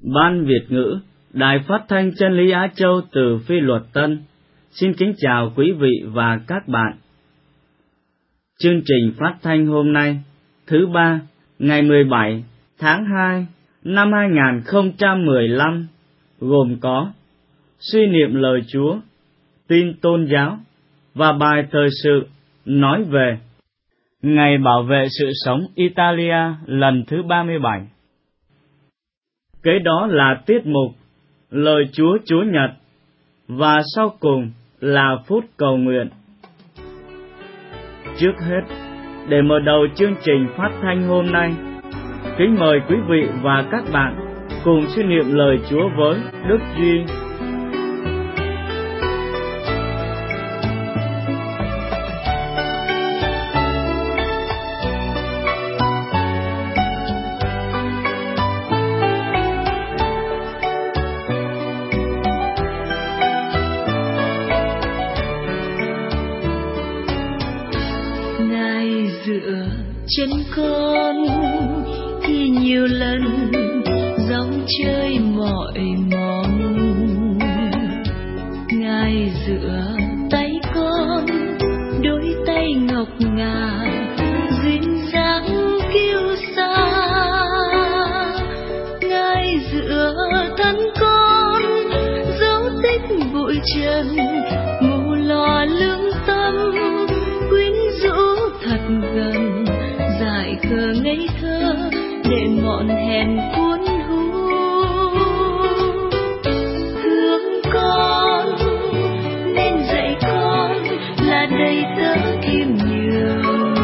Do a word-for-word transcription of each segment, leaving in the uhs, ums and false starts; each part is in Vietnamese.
Ban Việt ngữ, Đài Phát thanh Chân lý Á Châu từ Phi Luật Tân, xin kính chào quý vị và các bạn. Chương trình phát thanh hôm nay, thứ ba, ngày mười bảy tháng hai năm hai nghìn không trăm mười lăm, gồm có suy niệm lời Chúa, tin tôn giáo và bài thời sự nói về Ngày bảo vệ sự sống Italia lần thứ ba mươi bảy. Kế đó là tiết mục Lời Chúa Chúa Nhật, và sau cùng là phút cầu nguyện. Trước hết, để mở đầu chương trình phát thanh hôm nay, kính mời quý vị và các bạn cùng suy niệm lời Chúa với Đức Duy. Chân con thì nhiều lần dòng chơi mọi mong, Ngài giữa tay con đôi tay ngọc ngà duyên dáng kiêu sa, Ngài giữa thân con dấu tích bụi trần mù lòa lương tâm quyến rũ thật gần, dại khờ ngây thơ để mọn hèn cuốn hút. Thương con nên dạy con là đầy tớ khiêm nhường,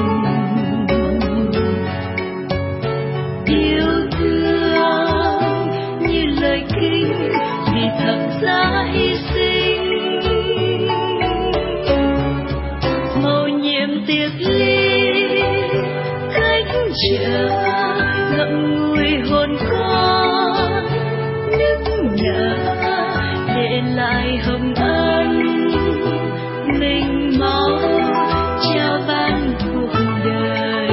yêu thương như lời kinh vì thật giá hy sinh, mầu nhiệm tiệc ly chờ ngậm ngùi hồn con nức nở để lại hồng ân mình máu trao ban cuộc đời.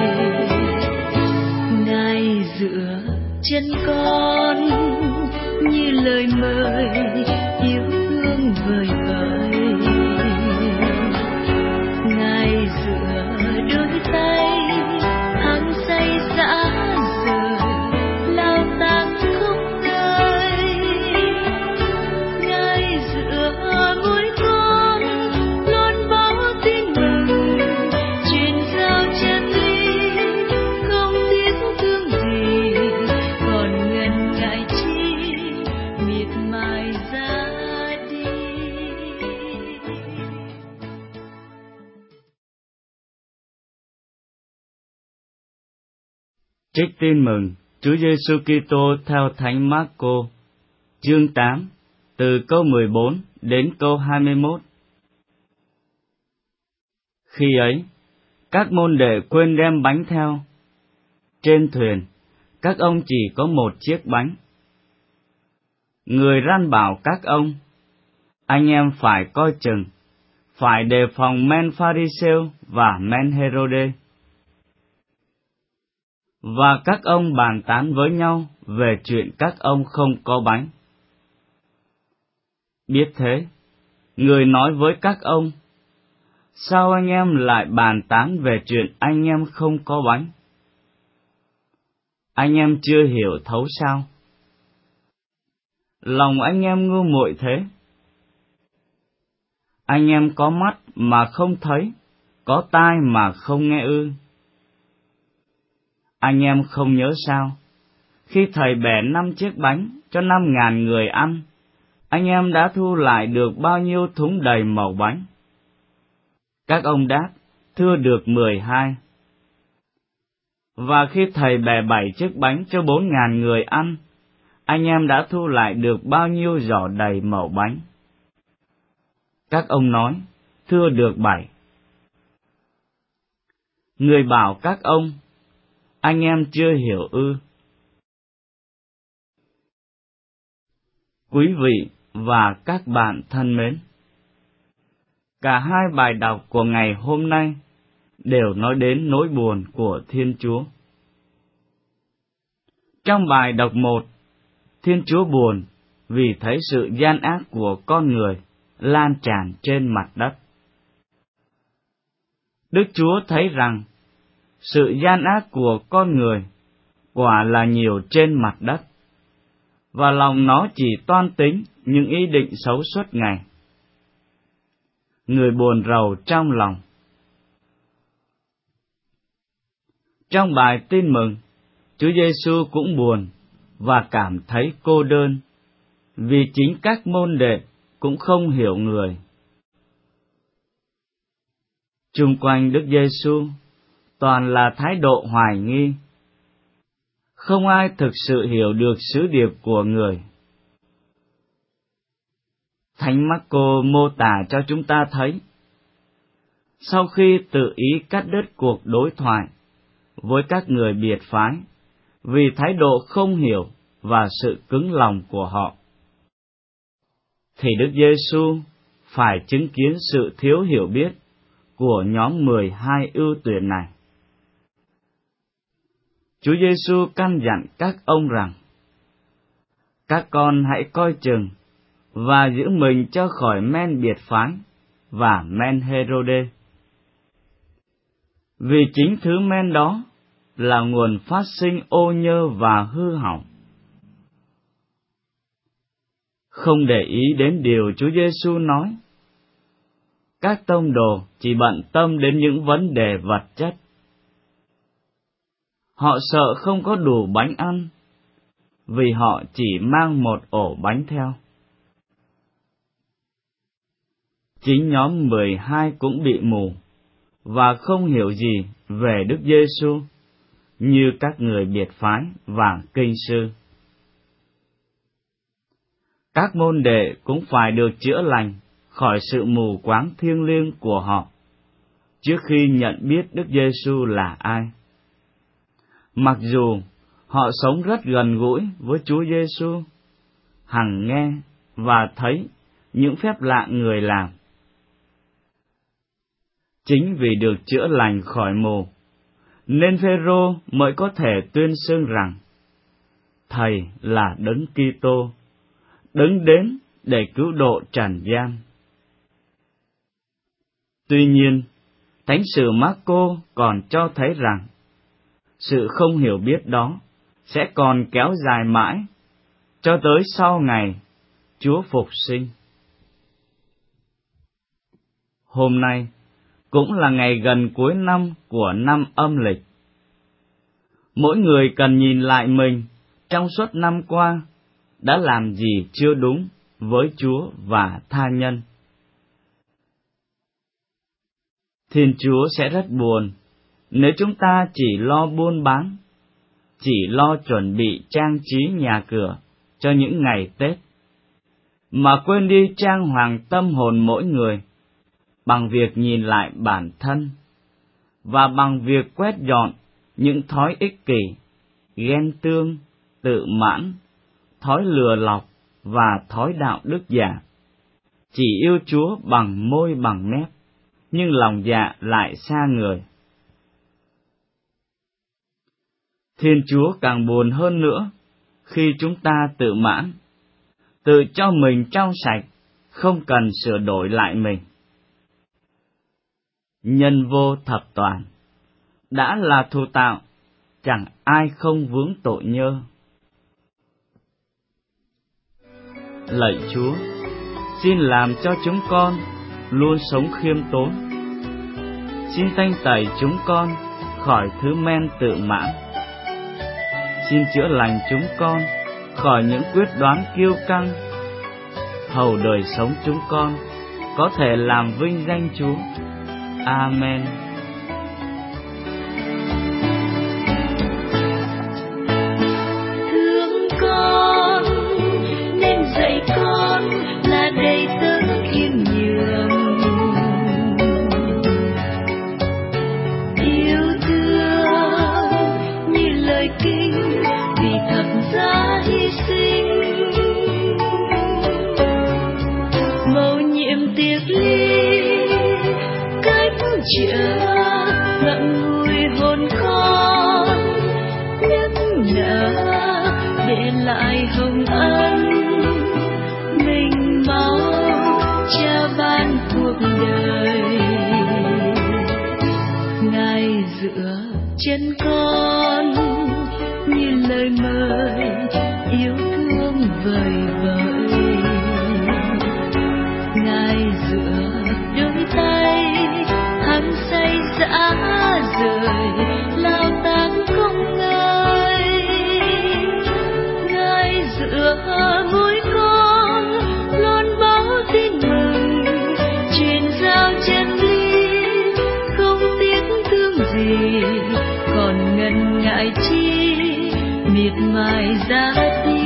Ngài giữa chân con như lời mời yêu thương vời vợi, Ngài giữa đôi tay say dã rời lao tang khắp nơi, Ngài giữa môi con luôn báo tin mừng truyền giao chân lý, không tiếc thương gì còn ngần ngại chi miệt mài ra đi. Trích tin mừng Chúa Giêsu Kitô theo Thánh Mác-cô, chương tám, từ câu mười bốn đến câu hai mươi mốt. Khi ấy, các môn đệ quên đem bánh theo. Trên thuyền, các ông chỉ có một chiếc bánh. Người răn bảo các ông, anh em phải coi chừng, phải đề phòng men Pha-ri-sêu và men Hê-rô-đê. Và các ông bàn tán với nhau về chuyện các ông không có bánh. Biết thế, người nói với các ông, sao anh em lại bàn tán về chuyện anh em không có bánh? Anh em chưa hiểu thấu sao? Lòng anh em ngu muội thế. Anh em có mắt mà không thấy, có tai mà không nghe ư? Anh em không nhớ sao? Khi thầy bẻ năm chiếc bánh cho năm ngàn người ăn, anh em đã thu lại được bao nhiêu thúng đầy mẩu bánh? Các ông đáp, thưa được mười hai. Và khi thầy bẻ bảy chiếc bánh cho bốn ngàn người ăn, anh em đã thu lại được bao nhiêu giỏ đầy mẩu bánh? Các ông nói, thưa được bảy. Người bảo các ông, anh em chưa hiểu ư? Quý vị và các bạn thân mến, cả hai bài đọc của ngày hôm nay đều nói đến nỗi buồn của Thiên Chúa. Trong bài đọc một, Thiên Chúa buồn vì thấy sự gian ác của con người lan tràn trên mặt đất. Đức Chúa thấy rằng sự gian ác của con người quả là nhiều trên mặt đất, và lòng nó chỉ toan tính những ý định xấu suốt ngày. Người buồn rầu trong lòng. Trong bài tin mừng, Chúa Giêsu cũng buồn và cảm thấy cô đơn, vì chính các môn đệ cũng không hiểu người. Chung quanh Đức Giêsu toàn là thái độ hoài nghi. Không ai thực sự hiểu được sứ điệp của người. Thánh Mác-cô mô tả cho chúng ta thấy, sau khi tự ý cắt đứt cuộc đối thoại với các người biệt phái, vì thái độ không hiểu và sự cứng lòng của họ, thì Đức Giêsu phải chứng kiến sự thiếu hiểu biết của nhóm mười hai ưu tuyển này. Chúa Giêsu căn dặn các ông rằng: các con hãy coi chừng và giữ mình cho khỏi men biệt phái và men Hê-rô-đê, vì chính thứ men đó là nguồn phát sinh ô nhơ và hư hỏng. Không để ý đến điều Chúa Giêsu nói, các tông đồ chỉ bận tâm đến những vấn đề vật chất. Họ sợ không có đủ bánh ăn, vì họ chỉ mang một ổ bánh theo. Chính nhóm mười hai cũng bị mù và không hiểu gì về Đức Giêsu như các người biệt phái và kinh sư. Các môn đệ cũng phải được chữa lành khỏi sự mù quáng thiêng liêng của họ trước khi nhận biết Đức Giêsu là ai. Mặc dù họ sống rất gần gũi với Chúa Giêsu, hằng nghe và thấy những phép lạ người làm. Chính vì được chữa lành khỏi mù, nên Phêrô mới có thể tuyên xưng rằng Thầy là Đấng Kitô, Đấng đến để cứu độ trần gian. Tuy nhiên, Thánh sử Mác-cô còn cho thấy rằng sự không hiểu biết đó sẽ còn kéo dài mãi cho tới sau ngày Chúa phục sinh. Hôm nay cũng là ngày gần cuối năm của năm âm lịch. Mỗi người cần nhìn lại mình trong suốt năm qua đã làm gì chưa đúng với Chúa và tha nhân. Thiên Chúa sẽ rất buồn nếu chúng ta chỉ lo buôn bán, chỉ lo chuẩn bị trang trí nhà cửa cho những ngày Tết, mà quên đi trang hoàng tâm hồn mỗi người bằng việc nhìn lại bản thân và bằng việc quét dọn những thói ích kỷ, ghen tương, tự mãn, thói lừa lọc và thói đạo đức giả. Chỉ yêu Chúa bằng môi bằng mép, nhưng lòng dạ lại xa người. Thiên Chúa càng buồn hơn nữa khi chúng ta tự mãn, tự cho mình trong sạch, không cần sửa đổi lại mình. Nhân vô thập toàn, đã là thù tạo, chẳng ai không vướng tội nhơ. Lạy Chúa, xin làm cho chúng con luôn sống khiêm tốn. Xin thanh tẩy chúng con khỏi thứ men tự mãn. Xin chữa lành chúng con khỏi những quyết đoán kiêu căng, hầu đời sống chúng con có thể làm vinh danh Chúa. Amen. Thương con nên dạy con là đầy tớ khiêm nhường, yêu thương như lời kinh vì thập giá hy sinh, mầu nhiệm tiệc ly cách chữa ngậm ngùi hồn con, nhắc nhở để lại hồng hồng ân, mình mau Cha ban cuộc đời. Ngài giữa chân con như lời mời yêu thương vời vợi. Ngài giữa đôi tay hăng say dã rời lao tác không ngơi. Ngài giữa môi con luôn báo tin mừng, truyền giao chân lý không tiếc thương gì, còn ngần ngại chi miệt mài ra đi.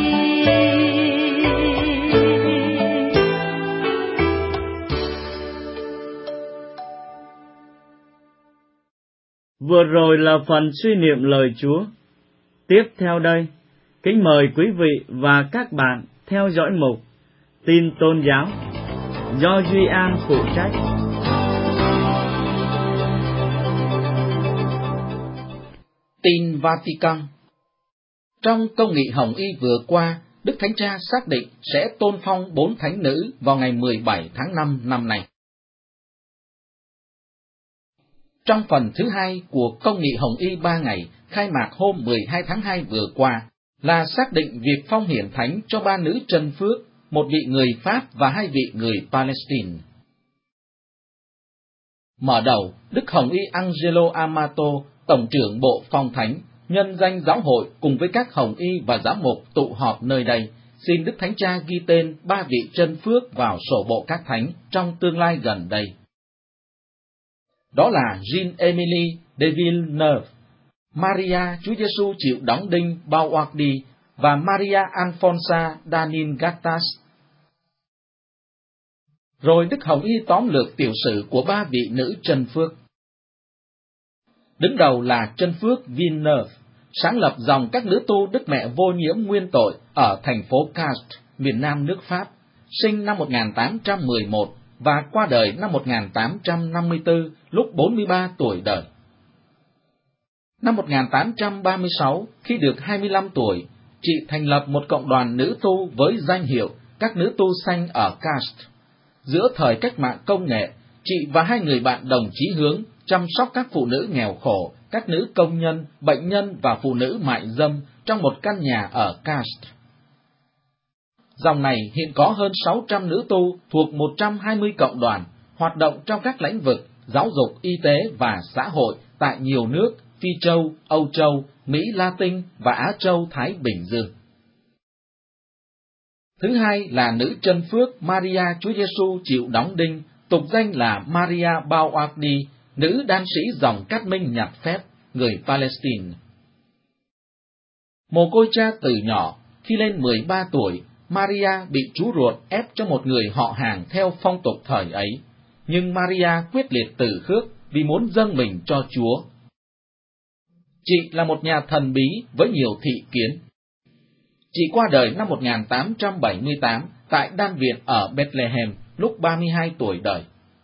Vừa rồi là phần suy niệm lời Chúa. Tiếp theo đây, kính mời quý vị và các bạn theo dõi mục Tin Tôn Giáo do Duy An phụ trách. Tin Vatican. Trong công nghị Hồng Y vừa qua, Đức Thánh Cha xác định sẽ tôn phong bốn thánh nữ vào ngày mười bảy tháng năm năm nay. Trong phần thứ hai của công nghị Hồng Y ba ngày, khai mạc hôm mười hai tháng hai vừa qua, là xác định việc phong hiển thánh cho ba nữ chân phước, một vị người Pháp và hai vị người Palestine. Mở đầu, Đức Hồng Y Angelo Amato, Tổng trưởng Bộ Phong Thánh, nhân danh giáo hội cùng với các Hồng Y và giám mục tụ họp nơi đây, xin Đức Thánh Cha ghi tên ba vị chân phước vào sổ bộ các thánh trong tương lai gần đây. Đó là Jean-Émilie de Villeneuve, Maria Chúa Giêsu chịu đóng đinh Bauardi và Maria Alfonsa Danin-Gattas. Rồi Đức Hồng Y tóm lược tiểu sử của ba vị nữ chân phước. Đứng đầu là chân phước Villeneuve, sáng lập dòng các nữ tu Đức Mẹ Vô Nhiễm Nguyên Tội ở thành phố Castres, miền nam nước Pháp, sinh năm một nghìn tám trăm mười một và qua đời năm một nghìn tám trăm năm mươi tư, lúc bốn mươi ba tuổi đời. Năm một nghìn tám trăm ba mươi sáu, khi được hai mươi lăm tuổi, chị thành lập một cộng đoàn nữ tu với danh hiệu các nữ tu xanh ở Castres. Giữa thời cách mạng công nghệ, chị và hai người bạn đồng chí hướng chăm sóc các phụ nữ nghèo khổ, các nữ công nhân, bệnh nhân và phụ nữ mại dâm trong một căn nhà ở Castres. Dòng này hiện có hơn sáu trăm nữ tu thuộc một trăm hai mươi cộng đoàn, hoạt động trong các lĩnh vực giáo dục, y tế và xã hội tại nhiều nước Phi Châu, Âu Châu, Mỹ Latin và Á Châu Thái Bình Dương. Thứ hai là nữ chân phước Maria Chúa Giêsu chịu đóng đinh, tục danh là Maria Bauardi, nữ đan sĩ dòng Cát Minh nhặt phép, người Palestine. Mồ côi cha từ nhỏ, khi lên mười ba tuổi, Maria bị chú ruột ép cho một người họ hàng theo phong tục thời ấy, nhưng Maria quyết liệt từ khước vì muốn dâng mình cho Chúa. Chị là một nhà thần bí với nhiều thị kiến. Chị qua đời năm một nghìn tám trăm bảy mươi tám tại đan viện ở Bethlehem lúc ba mươi hai tuổi đời.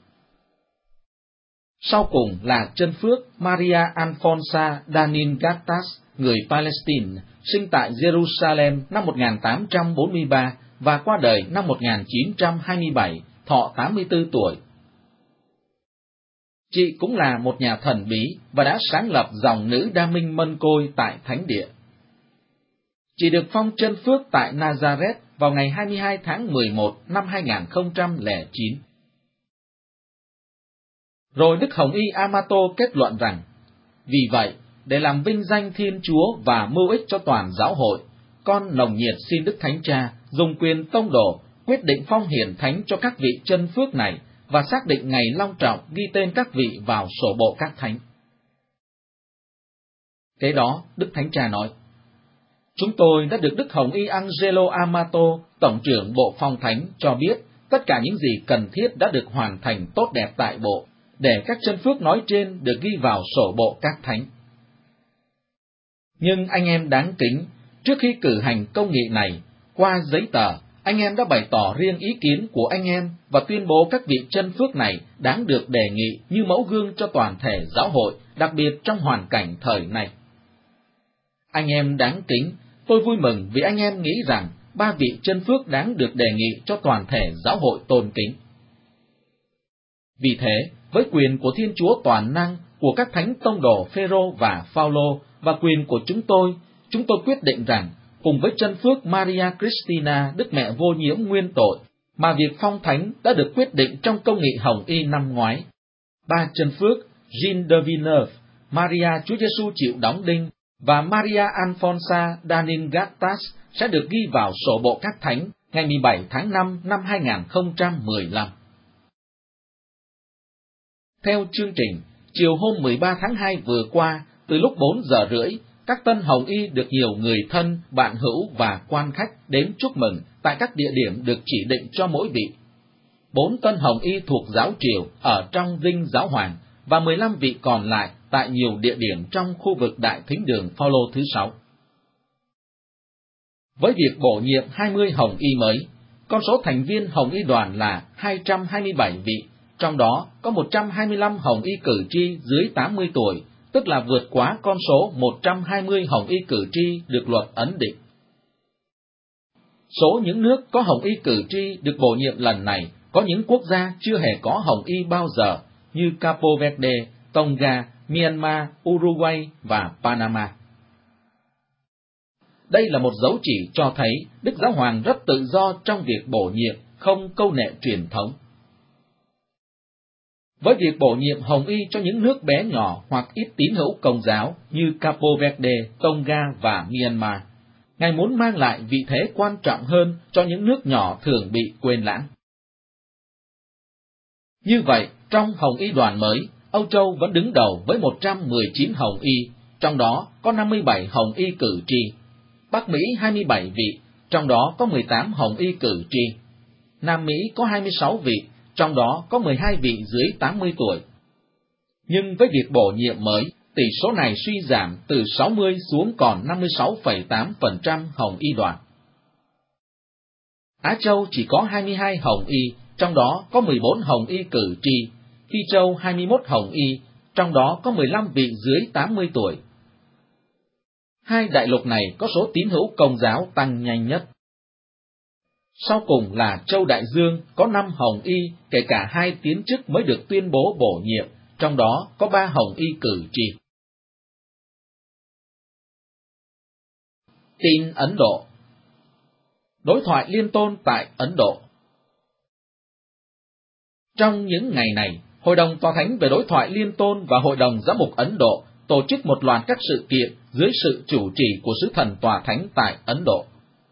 Sau cùng là chân phước Maria Alfonsa Danin-Gattas, người Palestine, sinh tại Jerusalem năm một nghìn tám trăm bốn mươi ba và qua đời năm một nghìn chín trăm hai mươi bảy, thọ tám mươi tư tuổi. Chị cũng là một nhà thần bí và đã sáng lập dòng nữ đa minh mân côi tại Thánh Địa. Chị được phong chân phước tại Nazareth vào ngày hai mươi hai tháng mười một năm hai nghìn không trăm lẻ chín. Rồi Đức Hồng Y Amato kết luận rằng, vì vậy, để làm vinh danh Thiên Chúa và mưu ích cho toàn giáo hội, con nồng nhiệt xin Đức Thánh Cha dùng quyền tông đồ quyết định phong hiển thánh cho các vị chân phước này và xác định ngày long trọng ghi tên các vị vào sổ bộ các thánh. Kế đó, Đức Thánh Cha nói, chúng tôi đã được Đức Hồng Y Angelo Amato, Tổng trưởng Bộ Phong Thánh, cho biết tất cả những gì cần thiết đã được hoàn thành tốt đẹp tại bộ, để các chân phước nói trên được ghi vào sổ bộ các thánh. Nhưng anh em đáng kính, trước khi cử hành công nghị này, qua giấy tờ, anh em đã bày tỏ riêng ý kiến của anh em và tuyên bố các vị chân phước này đáng được đề nghị như mẫu gương cho toàn thể giáo hội, đặc biệt trong hoàn cảnh thời này. Anh em đáng kính, tôi vui mừng vì anh em nghĩ rằng ba vị chân phước đáng được đề nghị cho toàn thể giáo hội tôn kính. Vì thế, với quyền của Thiên Chúa toàn năng, của các thánh tông đồ Phêrô và Phaolô và quyền của chúng tôi, chúng tôi quyết định rằng, cùng với chân phước Maria Christina, Đức Mẹ vô nhiễm nguyên tội, mà việc phong thánh đã được quyết định trong công nghị Hồng Y năm ngoái. Ba chân phước Jean de Villeneuve, Maria Chúa Giêsu chịu đóng đinh và Maria Alfonsa Danin-Gattas sẽ được ghi vào sổ bộ các thánh ngày mười bảy tháng năm năm hai nghìn không trăm mười lăm. Theo chương trình, chiều hôm mười ba tháng hai vừa qua, từ lúc bốn giờ rưỡi, các tân Hồng Y được nhiều người thân, bạn hữu và quan khách đến chúc mừng tại các địa điểm được chỉ định cho mỗi vị. Bốn tân Hồng Y thuộc giáo triều ở trong dinh giáo hoàng và mười lăm vị còn lại tại nhiều địa điểm trong khu vực Đại Thính đường Phaolô thứ sáu. Với việc bổ nhiệm hai mươi Hồng Y mới, con số thành viên Hồng Y đoàn là hai trăm hai mươi bảy vị, trong đó có một trăm hai mươi lăm Hồng Y cử tri dưới tám mươi tuổi, tức là vượt quá con số một trăm hai mươi Hồng Y cử tri được luật ấn định. Số những nước có Hồng Y cử tri được bổ nhiệm lần này có những quốc gia chưa hề có Hồng Y bao giờ, như Capo Verde, Tonga, Myanmar, Uruguay và Panama. Đây là một dấu chỉ cho thấy Đức Giáo Hoàng rất tự do trong việc bổ nhiệm, không câu nệ truyền thống. Với việc bổ nhiệm Hồng Y cho những nước bé nhỏ hoặc ít tín hữu Công giáo như Capo Verde, Tonga và Myanmar, Ngài muốn mang lại vị thế quan trọng hơn cho những nước nhỏ thường bị quên lãng. Như vậy, trong Hồng Y đoàn mới, Âu Châu vẫn đứng đầu với một trăm mười chín Hồng Y, trong đó có năm mươi bảy Hồng Y cử tri. Bắc Mỹ hai mươi bảy vị, trong đó có mười tám Hồng Y cử tri. Nam Mỹ có hai mươi sáu vị, trong đó có mười hai vị dưới tám mươi tuổi. Nhưng với việc bổ nhiệm mới, tỷ số này suy giảm từ sáu mươi xuống còn năm mươi sáu phẩy tám phần trăm Hồng Y đoàn. Á Châu chỉ có hai mươi hai Hồng Y, trong đó có mười bốn Hồng Y cử tri. Phi Châu hai mươi mốt Hồng Y, trong đó có mười lăm vị dưới tám mươi tuổi. Hai đại lục này có số tín hữu Công giáo tăng nhanh nhất. Sau cùng là Châu Đại Dương có năm Hồng Y, kể cả hai tiến chức mới được tuyên bố bổ nhiệm, trong đó có ba Hồng Y cử tri. Tin Ấn Độ. Đối thoại liên tôn tại Ấn Độ. Trong những ngày này, Hội đồng Tòa Thánh về Đối thoại Liên tôn và Hội đồng Giám mục Ấn Độ tổ chức một loạt các sự kiện dưới sự chủ trì của Sứ thần Tòa Thánh tại Ấn Độ.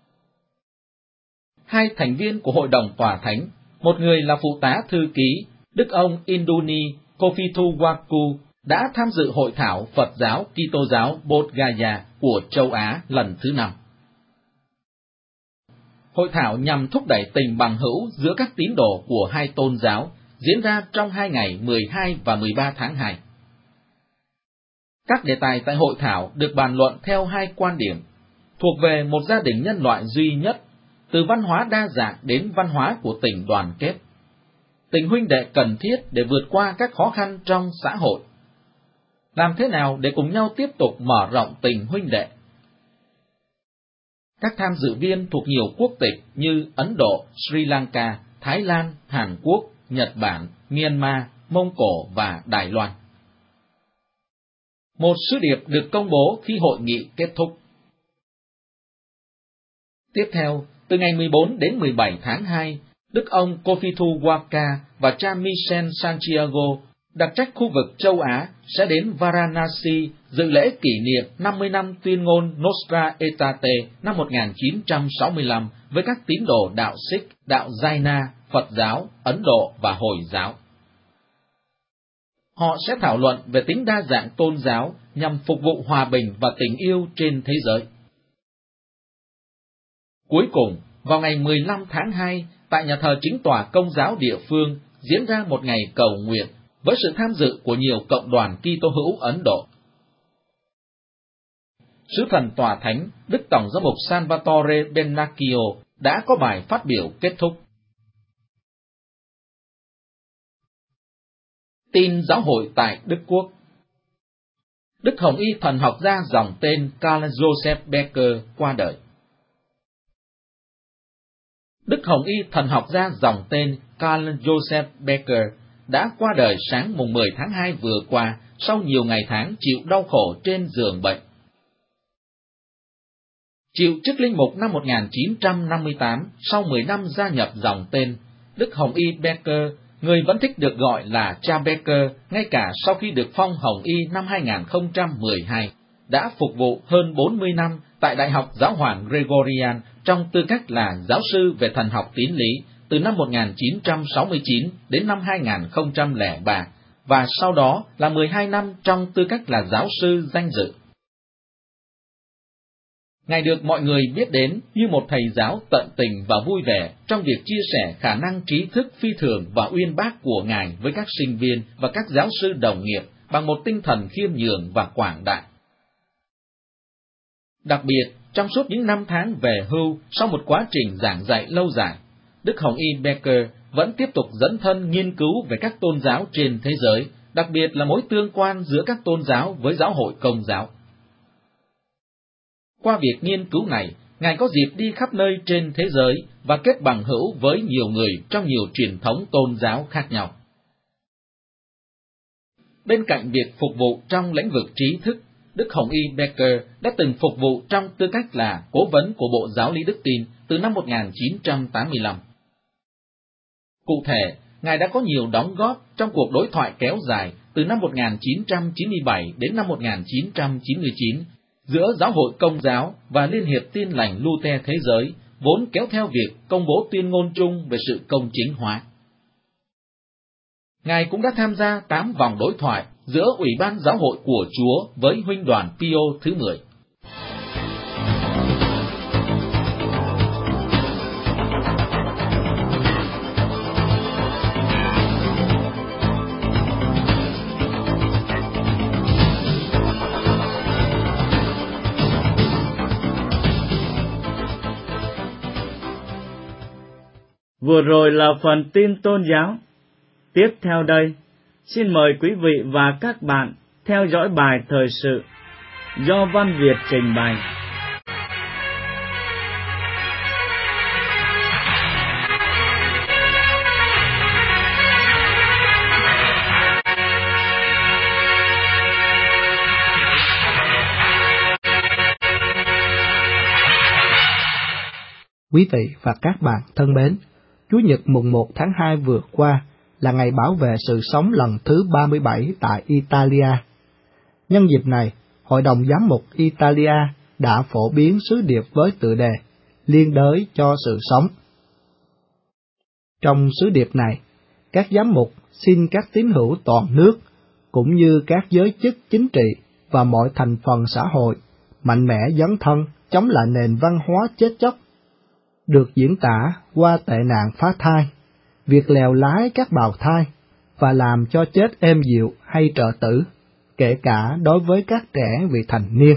Hai thành viên của Hội đồng Tòa Thánh, một người là Phụ tá Thư ký, Đức ông Induni Kofituwaku, đã tham dự Hội thảo Phật giáo Kitô giáo Bodh Gaya của châu Á lần thứ năm. Hội thảo nhằm thúc đẩy tình bằng hữu giữa các tín đồ của hai tôn giáo, diễn ra trong hai ngày mười hai và mười ba tháng hai. Các đề tài tại hội thảo được bàn luận theo hai quan điểm, thuộc về một gia đình nhân loại duy nhất, từ văn hóa đa dạng đến văn hóa của tình đoàn kết. Tình huynh đệ cần thiết để vượt qua các khó khăn trong xã hội. Làm thế nào để cùng nhau tiếp tục mở rộng tình huynh đệ? Các tham dự viên thuộc nhiều quốc tịch như Ấn Độ, Sri Lanka, Thái Lan, Hàn Quốc, Nhật Bản, Myanmar, Mông Cổ và Đài Loan. Một sứ điệp được công bố khi hội nghị kết thúc. Tiếp theo, từ ngày mười bốn đến mười bảy tháng hai, Đức ông Kofituwaku và cha Michel Santiago, đặc trách khu vực châu Á, sẽ đến Varanasi dự lễ kỷ niệm năm mươi năm tuyên ngôn Nostra Aetate năm một nghìn chín trăm sáu mươi lăm với các tín đồ đạo Sikh, đạo Jaina, Phật giáo, Ấn Độ và Hồi giáo. Họ sẽ thảo luận về tính đa dạng tôn giáo nhằm phục vụ hòa bình và tình yêu trên thế giới. Cuối cùng, vào ngày mười lăm tháng hai, tại nhà thờ chính tòa Công giáo địa phương, diễn ra một ngày cầu nguyện với sự tham dự của nhiều cộng đoàn Kitô hữu Ấn Độ. Sứ thần Tòa Thánh, Đức Tổng giám mục Salvatore Bennacchio đã có bài phát biểu kết thúc. Tin giáo hội tại Đức Quốc. Đức Hồng Y thần học gia dòng tên Karl Joseph Becker qua đời. Đức Hồng Y thần học gia dòng tên Karl Joseph Becker đã qua đời sáng mùng mười tháng hai vừa qua sau nhiều ngày tháng chịu đau khổ trên giường bệnh. Chịu chức linh mục năm một nghìn chín trăm năm mươi tám, sau mười năm gia nhập dòng tên, Đức Hồng Y Becker, người vẫn thích được gọi là cha Becker, ngay cả sau khi được phong Hồng Y năm hai nghìn không trăm mười hai, đã phục vụ hơn bốn mươi năm tại Đại học Giáo hoàng Gregorian trong tư cách là giáo sư về thần học tín lý từ năm một nghìn chín trăm sáu mươi chín đến năm hai nghìn không trăm lẻ ba, và sau đó là mười hai năm trong tư cách là giáo sư danh dự. Ngài được mọi người biết đến như một thầy giáo tận tình và vui vẻ trong việc chia sẻ khả năng trí thức phi thường và uyên bác của Ngài với các sinh viên và các giáo sư đồng nghiệp bằng một tinh thần khiêm nhường và quảng đại. Đặc biệt, trong suốt những năm tháng về hưu sau một quá trình giảng dạy lâu dài, Đức Hồng Y Becker vẫn tiếp tục dấn thân nghiên cứu về các tôn giáo trên thế giới, đặc biệt là mối tương quan giữa các tôn giáo với giáo hội Công giáo. Qua việc nghiên cứu này, Ngài có dịp đi khắp nơi trên thế giới và kết bằng hữu với nhiều người trong nhiều truyền thống tôn giáo khác nhau. Bên cạnh việc phục vụ trong lĩnh vực trí thức, Đức Hồng Y Becker đã từng phục vụ trong tư cách là cố vấn của Bộ Giáo lý Đức tin từ năm một nghìn chín trăm tám mươi lăm. Cụ thể, Ngài đã có nhiều đóng góp trong cuộc đối thoại kéo dài từ năm một nghìn chín trăm chín mươi bảy đến năm một nghìn chín trăm chín mươi chín giữa Giáo hội Công giáo và Liên hiệp Tin lành Luther Thế giới, vốn kéo theo việc công bố tuyên ngôn chung về sự công chính hóa. Ngài cũng đã tham gia tám vòng đối thoại giữa Ủy ban Giáo hội của Chúa với Huynh đoàn Pio thứ mười. Vừa rồi là phần tin tôn giáo. Tiếp theo đây, xin mời quý vị và các bạn theo dõi bài thời sự do Văn Việt trình bày. Quý vị và các bạn thân mến, Chủ nhật mùng một tháng hai vừa qua là ngày bảo vệ sự sống lần thứ ba mươi bảy tại Italia. Nhân dịp này, Hội đồng Giám mục Italia đã phổ biến sứ điệp với tựa đề Liên đới cho sự sống. Trong sứ điệp này, các giám mục xin các tín hữu toàn nước, cũng như các giới chức chính trị và mọi thành phần xã hội, mạnh mẽ dấn thân chống lại nền văn hóa chết chóc, được diễn tả qua tệ nạn phá thai, việc lèo lái các bào thai và làm cho chết êm dịu hay trợ tử, kể cả đối với các trẻ vị thành niên.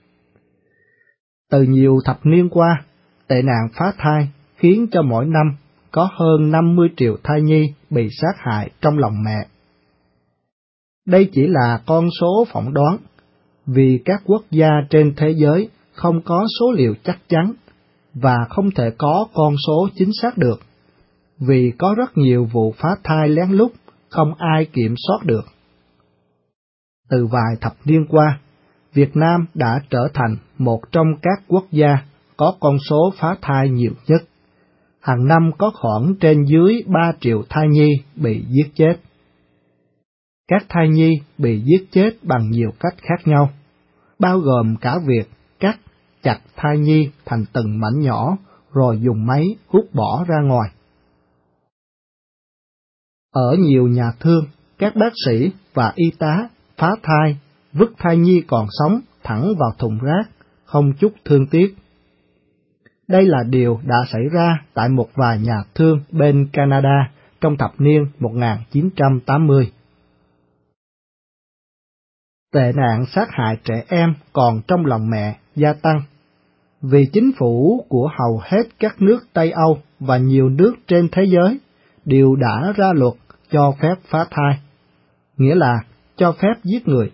Từ nhiều thập niên qua, tệ nạn phá thai khiến cho mỗi năm có hơn năm mươi triệu thai nhi bị sát hại trong lòng mẹ. Đây chỉ là con số phỏng đoán, vì các quốc gia trên thế giới không có số liệu chắc chắn và không thể có con số chính xác được, vì có rất nhiều vụ phá thai lén lút không ai kiểm soát được. Từ vài thập niên qua, Việt Nam đã trở thành một trong các quốc gia có con số phá thai nhiều nhất. Hàng năm có khoảng trên dưới ba triệu thai nhi bị giết chết. Các thai nhi bị giết chết bằng nhiều cách khác nhau, bao gồm cả việc cắt, chặt thai nhi thành từng mảnh nhỏ rồi dùng máy hút bỏ ra ngoài. Ở nhiều nhà thương, các bác sĩ và y tá phá thai, vứt thai nhi còn sống thẳng vào thùng rác, không chút thương tiếc. Đây là điều đã xảy ra tại một vài nhà thương bên Canada trong thập niên một nghìn chín trăm tám mươi. Tệ nạn sát hại trẻ em còn trong lòng mẹ gia tăng, vì chính phủ của hầu hết các nước Tây Âu và nhiều nước trên thế giới đều đã ra luật cho phép phá thai, nghĩa là cho phép giết người.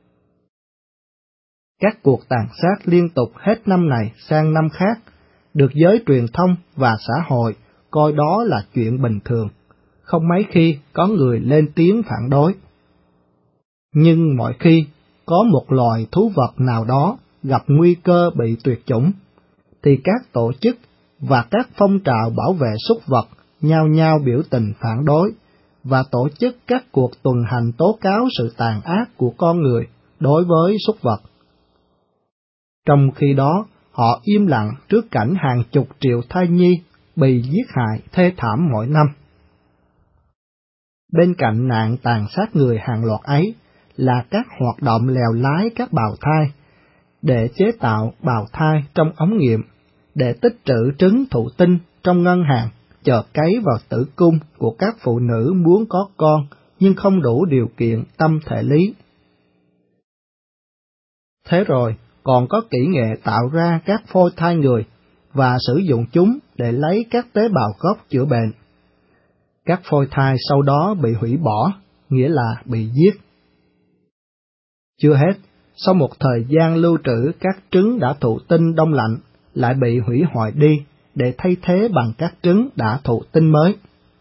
Các cuộc tàn sát liên tục hết năm này sang năm khác được giới truyền thông và xã hội coi đó là chuyện bình thường, không mấy khi có người lên tiếng phản đối. Nhưng mọi khi có một loài thú vật nào đó gặp nguy cơ bị tuyệt chủng, thì các tổ chức và các phong trào bảo vệ súc vật nhao nhao biểu tình phản đối và tổ chức các cuộc tuần hành tố cáo sự tàn ác của con người đối với súc vật. Trong khi đó, họ im lặng trước cảnh hàng chục triệu thai nhi bị giết hại thê thảm mỗi năm. Bên cạnh nạn tàn sát người hàng loạt ấy là các hoạt động lèo lái các bào thai, để chế tạo bào thai trong ống nghiệm, để tích trữ trứng thụ tinh trong ngân hàng, chợt cấy vào tử cung của các phụ nữ muốn có con nhưng không đủ điều kiện tâm thể lý. Thế rồi, còn có kỹ nghệ tạo ra các phôi thai người và sử dụng chúng để lấy các tế bào gốc chữa bệnh. Các phôi thai sau đó bị hủy bỏ, nghĩa là bị giết. Chưa hết, sau một thời gian lưu trữ, các trứng đã thụ tinh đông lạnh lại bị hủy hoại đi để thay thế bằng các trứng đã thụ tinh mới.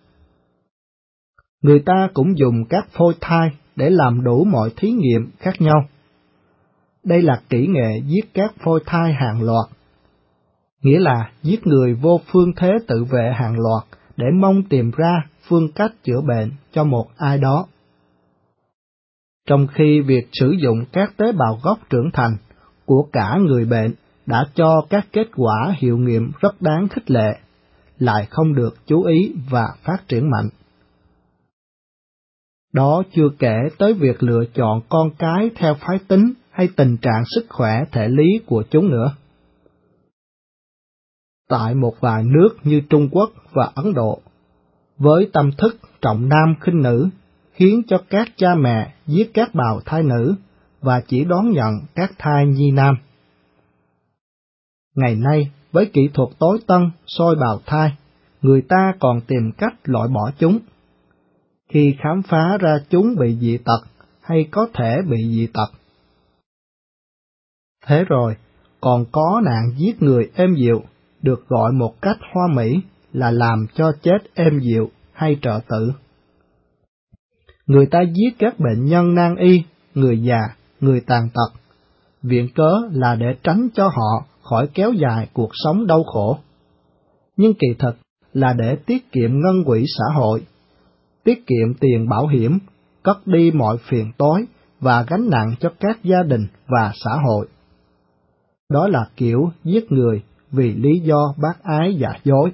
Người ta cũng dùng các phôi thai để làm đủ mọi thí nghiệm khác nhau. Đây là kỹ nghệ giết các phôi thai hàng loạt, nghĩa là giết người vô phương thế tự vệ hàng loạt để mong tìm ra phương cách chữa bệnh cho một ai đó. Trong khi việc sử dụng các tế bào gốc trưởng thành của cả người bệnh đã cho các kết quả hiệu nghiệm rất đáng khích lệ, lại không được chú ý và phát triển mạnh. Đó chưa kể tới việc lựa chọn con cái theo phái tính hay tình trạng sức khỏe thể lý của chúng nữa. Tại một vài nước như Trung Quốc và Ấn Độ, với tâm thức trọng nam khinh nữ, khiến cho các cha mẹ giết các bào thai nữ và chỉ đón nhận các thai nhi nam. Ngày nay, với kỹ thuật tối tân soi bào thai, người ta còn tìm cách loại bỏ chúng. Khi khám phá ra chúng bị dị tật hay có thể bị dị tật. Thế rồi, còn có nạn giết người êm dịu, được gọi một cách hoa mỹ là làm cho chết êm dịu hay trợ tử. Người ta giết các bệnh nhân nan y, người già, người tàn tật, viện cớ là để tránh cho họ khỏi kéo dài cuộc sống đau khổ. Nhưng kỳ thực là để tiết kiệm ngân quỹ xã hội, tiết kiệm tiền bảo hiểm, cất đi mọi phiền toái và gánh nặng cho các gia đình và xã hội. Đó là kiểu giết người vì lý do bác ái giả dối.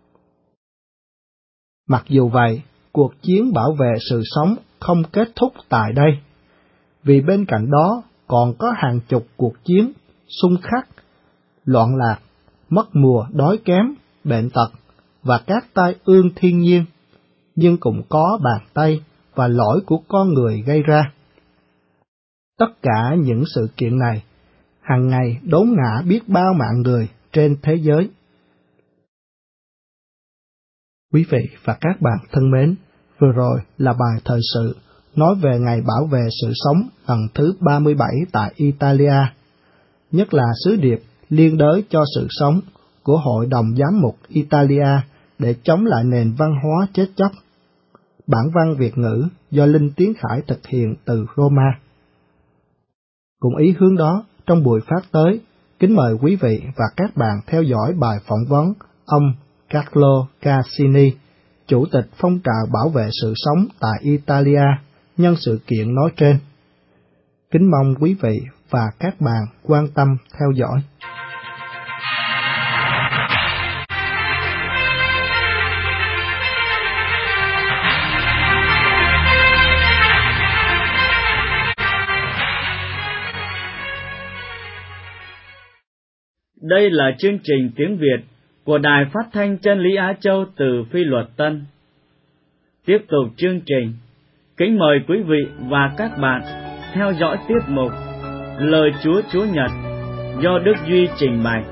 Mặc dù vậy, cuộc chiến bảo vệ sự sống không kết thúc tại đây, vì bên cạnh đó còn có hàng chục cuộc chiến, xung khắc, loạn lạc, mất mùa, đói kém, bệnh tật và các tai ương thiên nhiên, nhưng cũng có bàn tay và lỗi của con người gây ra. Tất cả những sự kiện này hàng ngày đốn ngã biết bao mạng người trên thế giới. Quý vị và các bạn thân mến, vừa rồi là bài thời sự nói về ngày bảo vệ sự sống lần thứ ba mươi bảy tại Italia, nhất là sứ điệp liên đới cho sự sống của Hội đồng Giám mục Italia để chống lại nền văn hóa chết chóc. Bản văn Việt ngữ do Linh Tiến Khải thực hiện từ Roma. Cùng ý hướng đó, trong buổi phát tới, kính mời quý vị và các bạn theo dõi bài phỏng vấn ông Carlo Cassini, Chủ tịch phong trào bảo vệ sự sống tại Italia, nhân sự kiện nói trên. Kính mong quý vị và các bạn quan tâm theo dõi. Đây là chương trình tiếng Việt của Đài Phát thanh Chân lý Á Châu từ Phi Luật Tân. Tiếp tục chương trình, kính mời quý vị và các bạn theo dõi tiết mục Lời Chúa Chúa Nhật do Đức Duy trình bày.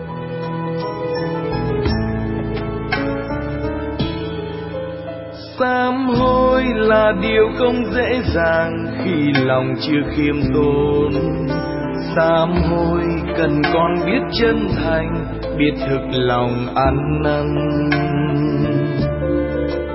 Sám hối là điều không dễ dàng khi lòng chưa khiêm tốn. Sám hối cần con biết chân thành, biết thực lòng ăn năn.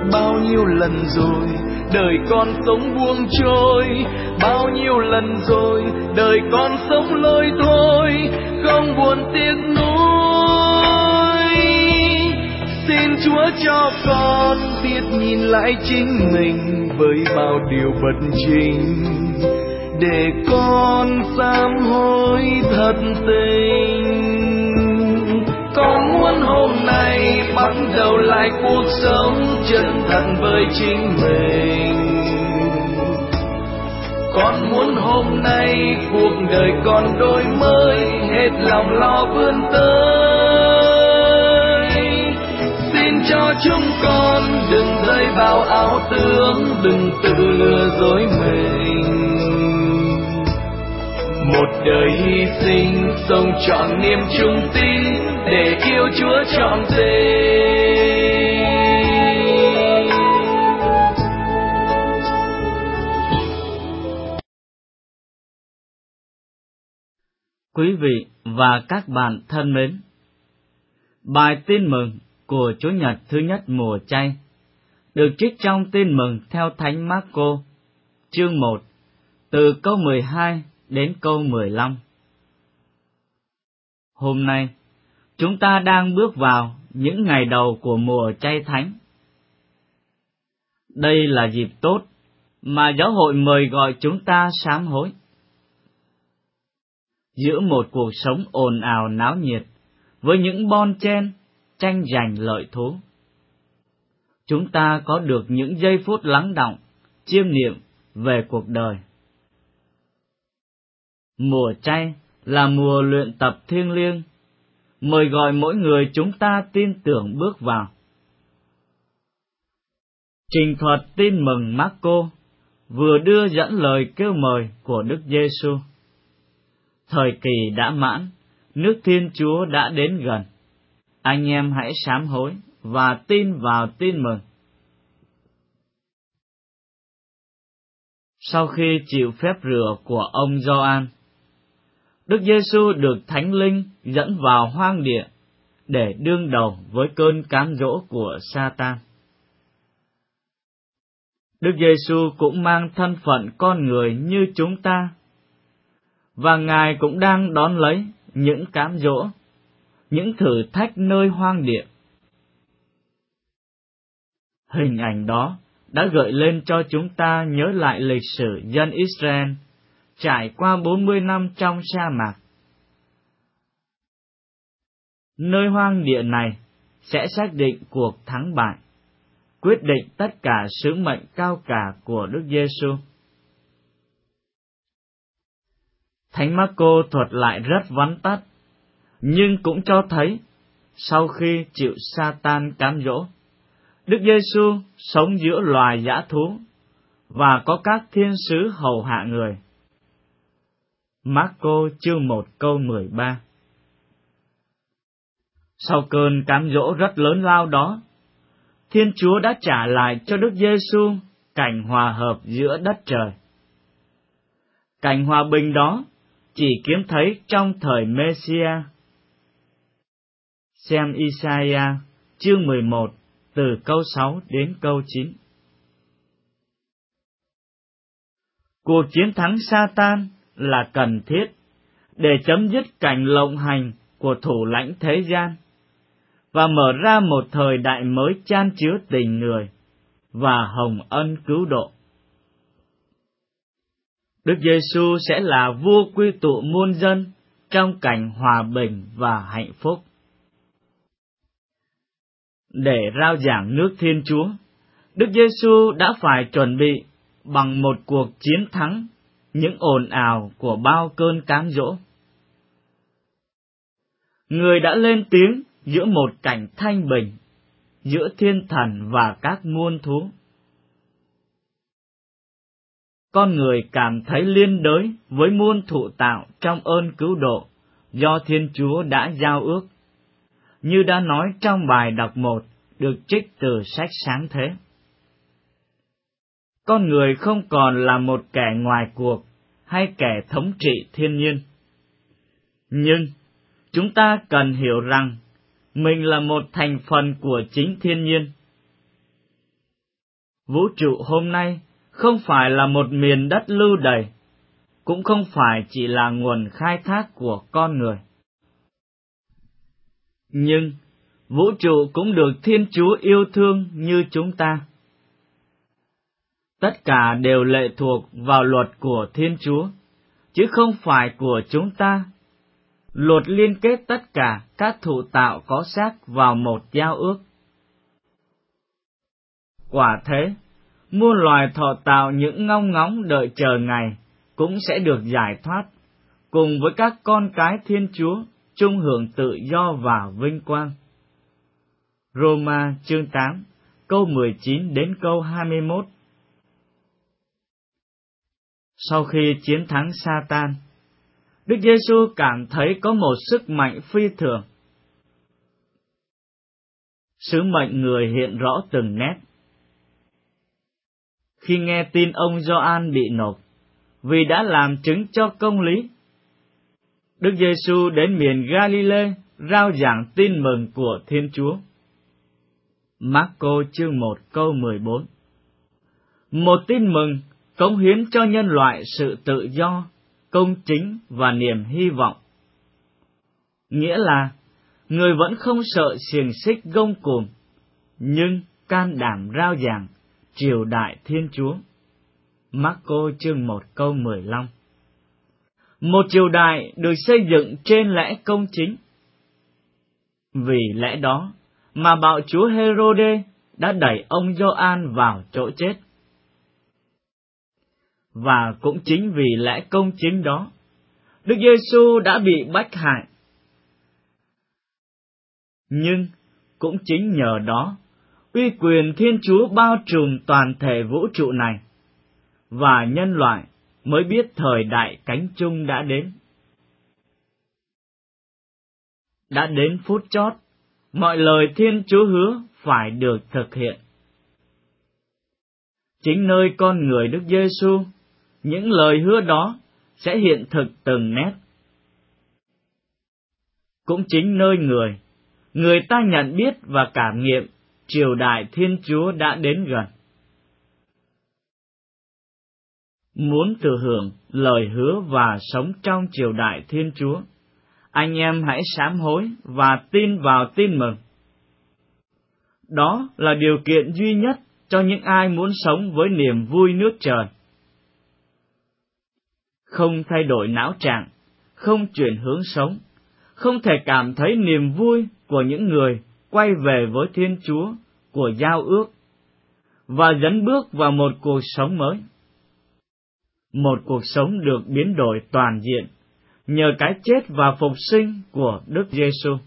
bao nhiêu lần rồi, đời con sống buông trôi. Bao nhiêu lần rồi, đời con sống lôi thôi, không buồn tiếc nuối. Xin Chúa cho con biết nhìn lại chính mình với bao điều bất chính, để con sám hối thật tình. Con muốn hôm nay bắt đầu lại cuộc sống chân thật với chính mình. Con muốn hôm nay cuộc đời con đổi mới, hết lòng lo vươn tới. Xin cho chúng con đừng rơi vào ảo tưởng, đừng tự lừa dối mình. Một đời hy sinh sống trọn niềm trung tín, để yêu Chúa trọn tình. Quý vị và các bạn thân mến, bài tin mừng của Chúa Nhật thứ nhất mùa chay được trích trong tin mừng theo Thánh Mác-cô, chương một, từ câu mười hai đến câu mười lăm. Hôm nay, chúng ta đang bước vào những ngày đầu của mùa chay thánh. Đây là dịp tốt mà giáo hội mời gọi chúng ta sám hối. Giữa một cuộc sống ồn ào náo nhiệt, với những bon chen, tranh giành lợi thú, chúng ta có được những giây phút lắng đọng, chiêm niệm về cuộc đời. Mùa chay là mùa luyện tập thiêng liêng, mời gọi mỗi người chúng ta tin tưởng bước vào. Trình thuật tin mừng Mác-cô vừa đưa dẫn lời kêu mời của Đức Giê-xu. Thời kỳ đã mãn, nước Thiên Chúa đã đến gần. Anh em hãy sám hối và tin vào tin mừng. Sau khi chịu phép rửa của ông Gioan, Đức Giê-xu được Thánh Linh dẫn vào hoang địa để đương đầu với cơn cám dỗ của Sa-tan. Đức Giê-xu cũng mang thân phận con người như chúng ta, và Ngài cũng đang đón lấy những cám dỗ, những thử thách nơi hoang địa. Hình ảnh đó đã gợi lên cho chúng ta nhớ lại lịch sử dân Israel trải qua bốn mươi năm trong sa mạc. Nơi hoang địa này sẽ xác định cuộc thắng bại, quyết định tất cả sứ mệnh cao cả của Đức Giê-xu. Thánh Mác-cô thuật lại rất vắn tắt, nhưng cũng cho thấy, sau khi chịu Sa-tan cám dỗ, Đức Giê-xu sống giữa loài dã thú và có các thiên sứ hầu hạ người. Mác-cô chương một câu mười ba. Sau cơn cám dỗ rất lớn lao đó, Thiên Chúa đã trả lại cho Đức Giê-xu cảnh hòa hợp giữa đất trời. Cảnh hòa bình đó chỉ kiếm thấy trong thời Mê-si-a. Xem Isaiah chương mười một từ câu sáu đến câu chín. Cuộc chiến thắng Sa-tan là cần thiết để chấm dứt cảnh lộng hành của thủ lãnh thế gian và mở ra một thời đại mới chan chứa tình người và hồng ân cứu độ. Đức Giê-xu sẽ là vua quy tụ muôn dân trong cảnh hòa bình và hạnh phúc. Để rao giảng nước Thiên Chúa, Đức Giê-xu đã phải chuẩn bị bằng một cuộc chiến thắng những ồn ào của bao cơn cám dỗ. Người đã lên tiếng giữa một cảnh thanh bình, giữa thiên thần và các muôn thú. Con người cảm thấy liên đới với muôn thụ tạo trong ơn cứu độ do Thiên Chúa đã giao ước, như đã nói trong bài đọc một được trích từ sách Sáng Thế. Con người không còn là một kẻ ngoài cuộc hay kẻ thống trị thiên nhiên. Nhưng chúng ta cần hiểu rằng mình là một thành phần của chính thiên nhiên. Vũ trụ hôm nay không phải là một miền đất lưu đày, cũng không phải chỉ là nguồn khai thác của con người. Nhưng vũ trụ cũng được Thiên Chúa yêu thương như chúng ta. Tất cả đều lệ thuộc vào luật của Thiên Chúa, chứ không phải của chúng ta. Luật liên kết tất cả các thụ tạo có xác vào một giao ước. Quả thế, muôn loài thọ tạo những ngong ngóng đợi chờ ngày cũng sẽ được giải thoát, cùng với các con cái Thiên Chúa chung hưởng tự do và vinh quang. Roma chương tám, câu mười chín đến câu hai mươi mốt. Sau khi chiến thắng Sa-tan, Đức Giê-xu cảm thấy có một sức mạnh phi thường. Sứ mệnh người hiện rõ từng nét. Khi nghe tin ông Gioan bị nộp, vì đã làm chứng cho công lý, Đức Giê-xu đến miền Ga-li-lê rao giảng tin mừng của Thiên Chúa. Mác-cô chương một câu mười bốn. Một tin mừng cống hiến cho nhân loại sự tự do, công chính và niềm hy vọng. Nghĩa là, người vẫn không sợ xiềng xích gông cùm, nhưng can đảm rao giảng triều đại Thiên Chúa. Mác-cô chương một câu mười lăm. Một triều đại được xây dựng trên lẽ công chính. Vì lẽ đó mà bạo chúa Hê-rô-đê đã đẩy ông Gioan vào chỗ chết. Và cũng chính vì lẽ công chính đó, Đức Giê-xu đã bị bách hại. Nhưng cũng chính nhờ đó, uy quyền Thiên Chúa bao trùm toàn thể vũ trụ này, và nhân loại mới biết thời đại cánh chung đã đến. Đã đến phút chót, mọi lời Thiên Chúa hứa phải được thực hiện. Chính nơi con người Đức Giê-xu, những lời hứa đó sẽ hiện thực từng nét. Cũng chính nơi người, người ta nhận biết và cảm nghiệm triều đại Thiên Chúa đã đến gần. Muốn thừa hưởng lời hứa và sống trong triều đại Thiên Chúa, anh em hãy sám hối và tin vào tin mừng. Đó là điều kiện duy nhất cho những ai muốn sống với niềm vui nước trời. Không thay đổi não trạng, không chuyển hướng sống, không thể cảm thấy niềm vui của những người quay về với Thiên Chúa của giao ước và dấn bước vào một cuộc sống mới. Một cuộc sống được biến đổi toàn diện nhờ cái chết và phục sinh của Đức Giê-xu.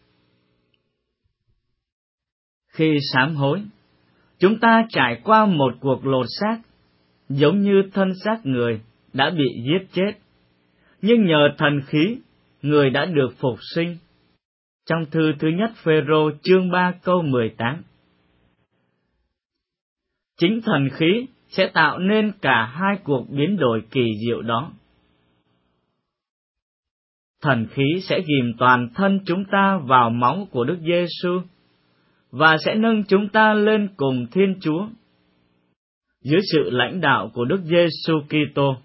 Khi sám hối, chúng ta trải qua một cuộc lột xác, giống như thân xác người đã bị giết chết, nhưng nhờ thần khí, người đã được phục sinh. Trong thư thứ nhất Phê-rô chương ba câu mười tám. Chính thần khí sẽ tạo nên cả hai cuộc biến đổi kỳ diệu đó. Thần khí sẽ ghìm toàn thân chúng ta vào máu của Đức Giê-xu và sẽ nâng chúng ta lên cùng Thiên Chúa dưới sự lãnh đạo của Đức Giê-xu Kitô.